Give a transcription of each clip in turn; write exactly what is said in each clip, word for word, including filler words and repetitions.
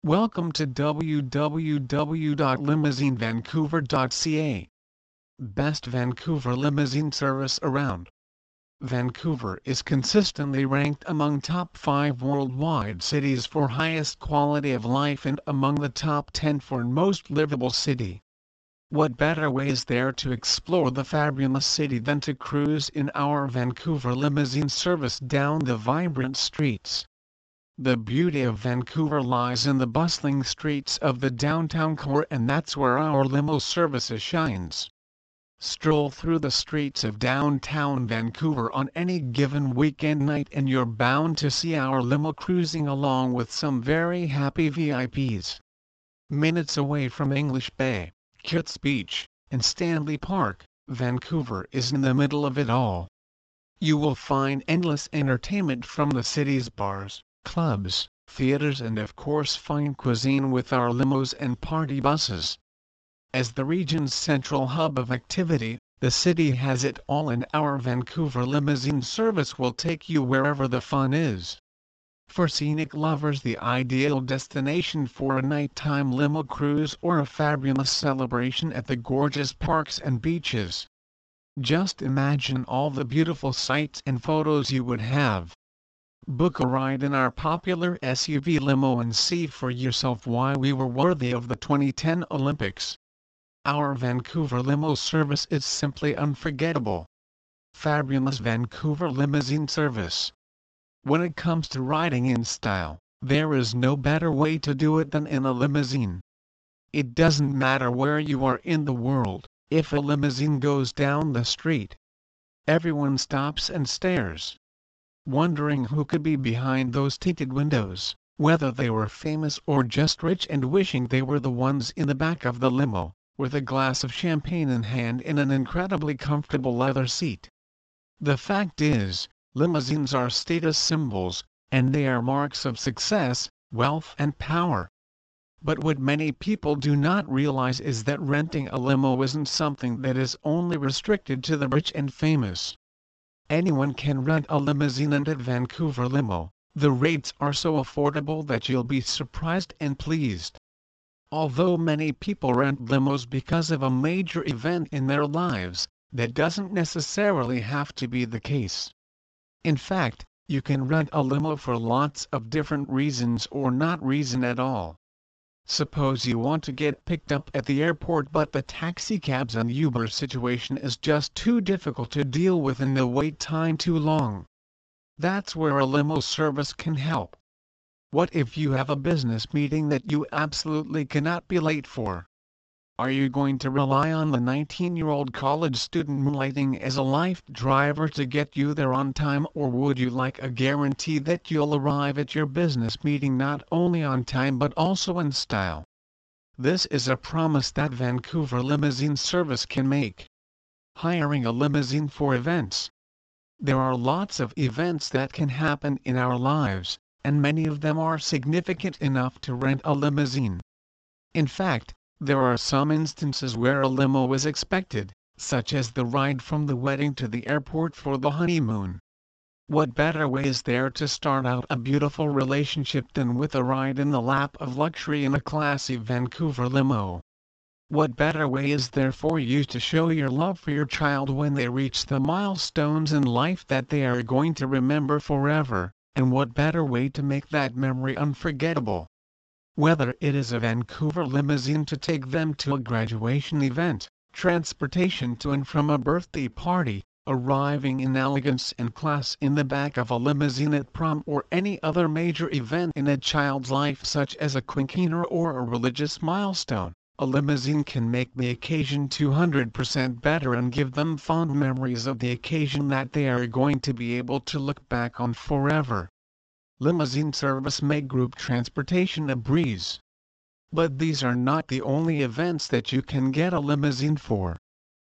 Welcome to w w w dot limousine vancouver dot c a. Best Vancouver limousine service around. Vancouver is consistently ranked among top five worldwide cities for highest quality of life and among the top ten for most livable city. What better way is there to explore the fabulous city than to cruise in our Vancouver limousine service down the vibrant streets? The beauty of Vancouver lies in the bustling streets of the downtown core, and that's where our limo service shines. Stroll through the streets of downtown Vancouver on any given weekend night and you're bound to see our limo cruising along with some very happy V I Ps. Minutes away from English Bay, Kits Beach, and Stanley Park, Vancouver is in the middle of it all. You will find endless entertainment from the city's bars, clubs, theaters, and of course fine cuisine with our limos and party buses. As the region's central hub of activity, the city has it all, and our Vancouver limousine service will take you wherever the fun is. For scenic lovers, the ideal destination for a nighttime limo cruise or a fabulous celebration at the gorgeous parks and beaches. Just imagine all the beautiful sights and photos you would have. Book a ride in our popular S U V limo and see for yourself why we were worthy of the twenty ten Olympics. Our Vancouver limo service is simply unforgettable. Fabulous Vancouver limousine service. When it comes to riding in style, there is no better way to do it than in a limousine. It doesn't matter where you are in the world, if a limousine goes down the street, everyone stops and stares, wondering who could be behind those tinted windows, whether they were famous or just rich and wishing they were the ones in the back of the limo, with a glass of champagne in hand in an incredibly comfortable leather seat. The fact is, limousines are status symbols, and they are marks of success, wealth, and power. But what many people do not realize is that renting a limo isn't something that is only restricted to the rich and famous. Anyone can rent a limousine, and at Vancouver Limo, the rates are so affordable that you'll be surprised and pleased. Although many people rent limos because of a major event in their lives, that doesn't necessarily have to be the case. In fact, you can rent a limo for lots of different reasons or not reason at all. Suppose you want to get picked up at the airport, but the taxicabs and Uber situation is just too difficult to deal with and the wait time too long. That's where a limo service can help. What if you have a business meeting that you absolutely cannot be late for? Are you going to rely on the nineteen-year-old college student moonlighting as a Lyft driver to get you there on time, or would you like a guarantee that you'll arrive at your business meeting not only on time but also in style? This is a promise that Vancouver limousine service can make. Hiring a limousine for events. There are lots of events that can happen in our lives, and many of them are significant enough to rent a limousine. In fact, there are some instances where a limo is expected, such as the ride from the wedding to the airport for the honeymoon. What better way is there to start out a beautiful relationship than with a ride in the lap of luxury in a classy Vancouver limo? What better way is there for you to show your love for your child when they reach the milestones in life that they are going to remember forever, and what better way to make that memory unforgettable? Whether it is a Vancouver limousine to take them to a graduation event, transportation to and from a birthday party, arriving in elegance and class in the back of a limousine at prom, or any other major event in a child's life such as a quinceañera or a religious milestone, a limousine can make the occasion two hundred percent better and give them fond memories of the occasion that they are going to be able to look back on forever. Limousine service make group transportation a breeze. But these are not the only events that you can get a limousine for.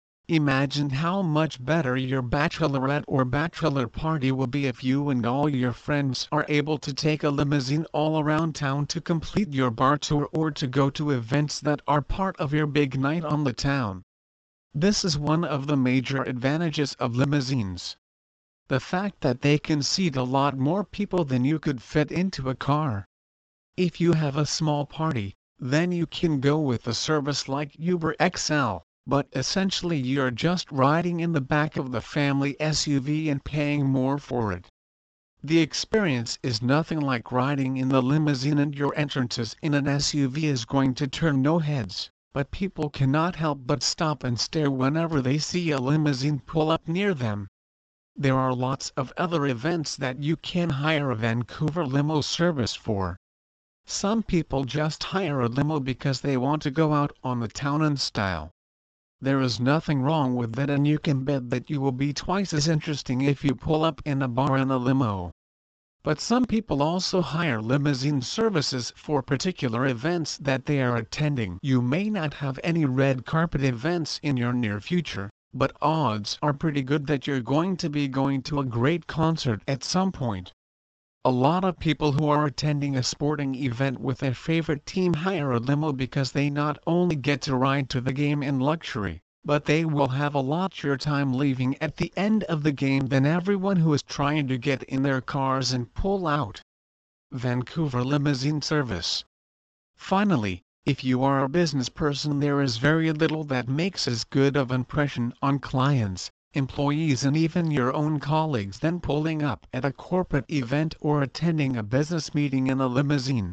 Imagine how much better your bachelorette or bachelor party will be if you and all your friends are able to take a limousine all around town to complete your bar tour or to go to events that are part of your big night on the town. This is one of the major advantages of limousines. The fact that they can seat a lot more people than you could fit into a car. If you have a small party, then you can go with a service like Uber X L, but essentially you're just riding in the back of the family S U V and paying more for it. The experience is nothing like riding in the limousine, and your entrances in an S U V is going to turn no heads, but people cannot help but stop and stare whenever they see a limousine pull up near them. There are lots of other events that you can hire a Vancouver limo service for. Some people just hire a limo because they want to go out on the town in style. There is nothing wrong with that, and you can bet that you will be twice as interesting if you pull up in a bar in a limo. But some people also hire limousine services for particular events that they are attending. You may not have any red carpet events in your near future, but odds are pretty good that you're going to be going to a great concert at some point. A lot of people who are attending a sporting event with their favorite team hire a limo because they not only get to ride to the game in luxury, but they will have a lot more time leaving at the end of the game than everyone who is trying to get in their cars and pull out. Vancouver Limousine Service. Finally, if you are a business person, there is very little that makes as good of an impression on clients, employees and even your own colleagues than pulling up at a corporate event or attending a business meeting in a limousine.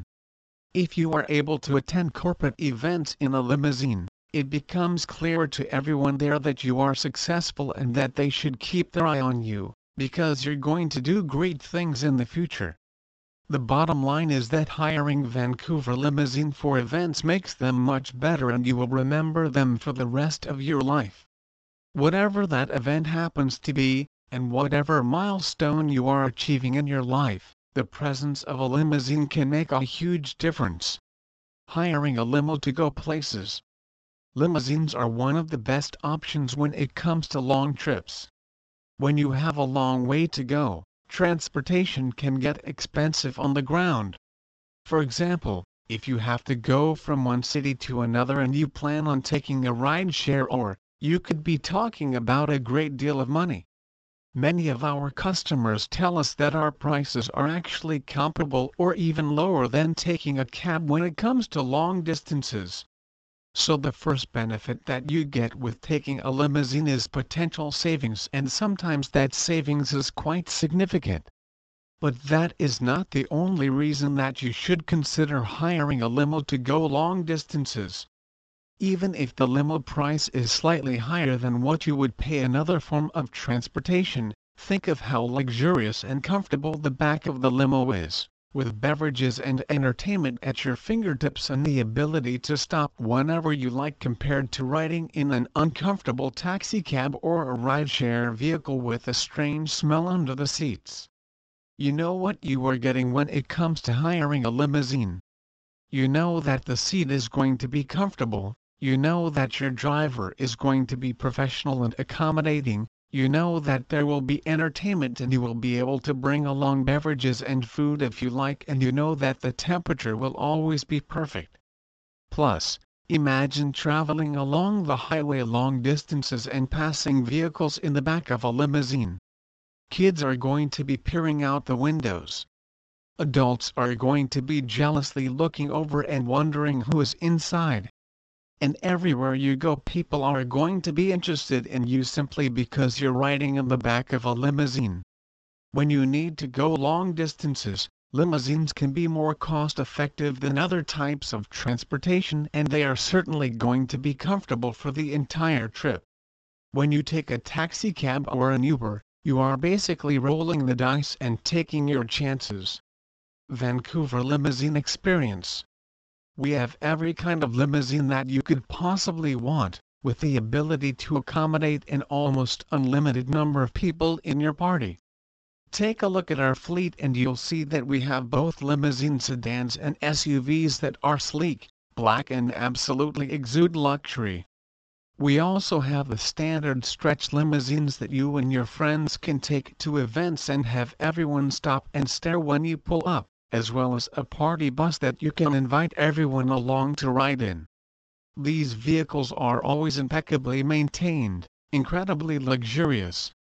If you are able to attend corporate events in a limousine, it becomes clearer to everyone there that you are successful and that they should keep their eye on you, because you're going to do great things in the future. The bottom line is that hiring Vancouver Limousine for events makes them much better, and you will remember them for the rest of your life. Whatever that event happens to be, and whatever milestone you are achieving in your life, the presence of a limousine can make a huge difference. Hiring a limo to go places. Limousines are one of the best options when it comes to long trips. When you have a long way to go, transportation can get expensive on the ground. For example, if you have to go from one city to another and you plan on taking a ride-share, or you could be talking about a great deal of money. Many of our customers tell us that our prices are actually comparable or even lower than taking a cab when it comes to long distances. So the first benefit that you get with taking a limousine is potential savings, and sometimes that savings is quite significant. But that is not the only reason that you should consider hiring a limo to go long distances. Even if the limo price is slightly higher than what you would pay another form of transportation, think of how luxurious and comfortable the back of the limo is, with beverages and entertainment at your fingertips and the ability to stop whenever you like, compared to riding in an uncomfortable taxicab or a rideshare vehicle with a strange smell under the seats. You know what you are getting when it comes to hiring a limousine. You know that the seat is going to be comfortable. You know that your driver is going to be professional and accommodating. You know that there will be entertainment and you will be able to bring along beverages and food if you like, and you know that the temperature will always be perfect. Plus, imagine traveling along the highway long distances and passing vehicles in the back of a limousine. Kids are going to be peering out the windows. Adults are going to be jealously looking over and wondering who is inside. And everywhere you go, people are going to be interested in you simply because you're riding in the back of a limousine. When you need to go long distances, limousines can be more cost-effective than other types of transportation, and they are certainly going to be comfortable for the entire trip. When you take a taxi cab or an Uber, you are basically rolling the dice and taking your chances. Vancouver Limousine Experience. We have every kind of limousine that you could possibly want, with the ability to accommodate an almost unlimited number of people in your party. Take a look at our fleet and you'll see that we have both limousine sedans and S U Vs that are sleek, black and absolutely exude luxury. We also have the standard stretch limousines that you and your friends can take to events and have everyone stop and stare when you pull up, as well as a party bus that you can invite everyone along to ride in. These vehicles are always impeccably maintained, incredibly luxurious,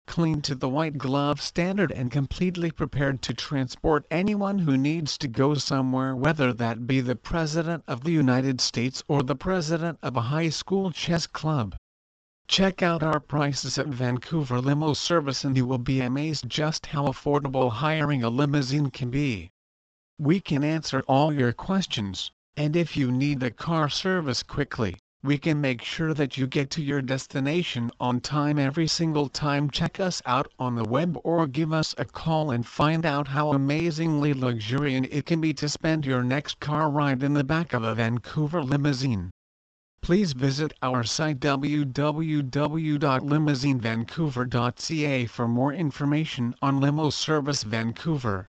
clean to the white glove standard and completely prepared to transport anyone who needs to go somewhere, whether that be the President of the United States or the President of a high school chess club. Check out our prices at Vancouver Limo Service and you will be amazed just how affordable hiring a limousine can be. We can answer all your questions, and if you need the car service quickly, we can make sure that you get to your destination on time every single time. Check us out on the web or give us a call and find out how amazingly luxuriant it can be to spend your next car ride in the back of a Vancouver limousine. Please visit our site w w w dot limousine vancouver dot c a for more information on Limo Service Vancouver.